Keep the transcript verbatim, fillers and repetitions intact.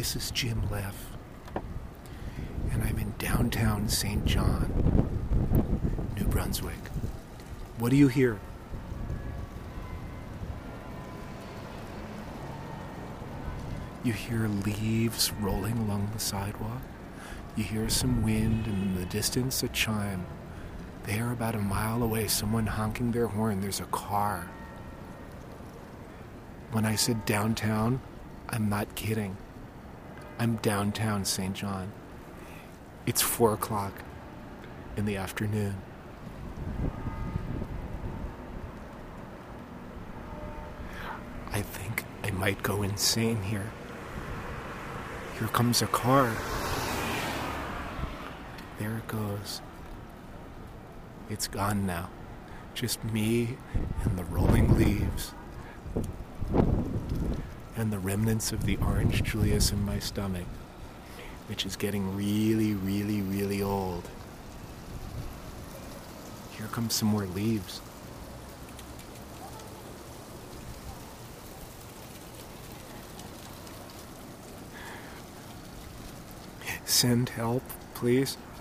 This is Jim Leff, and I'm in downtown Saint John, New Brunswick. What do you hear? You hear leaves rolling along the sidewalk. You hear some wind, and in the distance a chime. There, about a mile away, someone honking their horn. There's a car. When I said downtown, I'm not kidding. I'm downtown Saint John. It's four o'clock in the afternoon. I think I might go insane here. Here comes a car. There it goes. It's gone now. Just me and the rolling leaves. And the remnants of the orange Julius in my stomach, which is getting really, really, really old. Here comes some more leaves. Send help, please.